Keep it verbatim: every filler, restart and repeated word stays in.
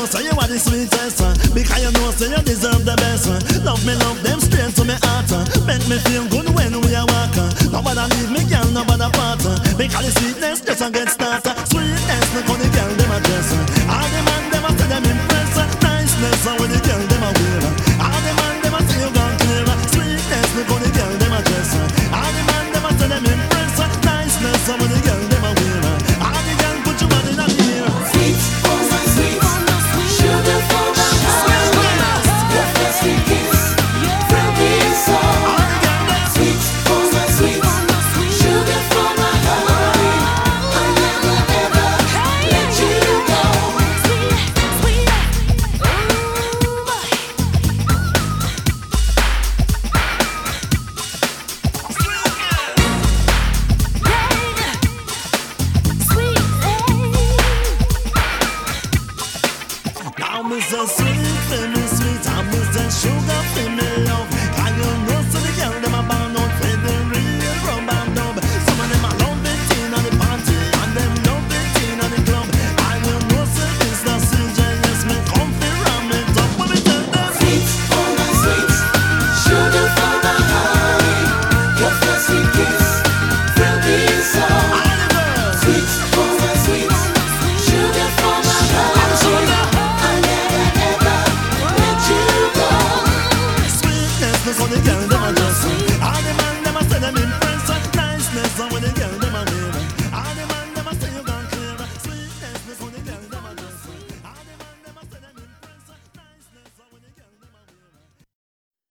know say you are the sweetest, uh, because you know say you deserve the best. Uh. Love me, love them straight to me heart. Uh. Make me feel good when we are walking. Nobody leave me, girl, nobody part. Uh. Because the sweetness just a get started. Sweetness, look how the girl them a dress. Uh. All the man them a say them impress. Uh. Niceness, uh, when the girl them a wear. Uh. All the man them a say you gone clear. Uh. Sweetness, look how the girl them a dress. Uh. All the man them a say them impress. Uh. Niceness, uh, when the girl them a wear. Uh. All the girl put your body in the air. Sweet, oh my sweet, sugar for my heart. Your first sweet kiss from me is all. Sweet, oh my sweet, sugar for my heart. I'll never ever let you go. Now me so sweet, for me sweet, I'm so sugar for me love. And you know so the girl them a born out for the real rum and dub. Some of them a love it in on the party, and them love it in on the club. And you know so this the season, yes me come fi ram it up. What me tell them? Sweet, oh my sweet, sugar for my heart. Your first sweet kiss from me is all. All the girls, Sweet, oh my sweet, sugar for my heart. I'll never ever let you go. sweetness, look how the girl them a dress.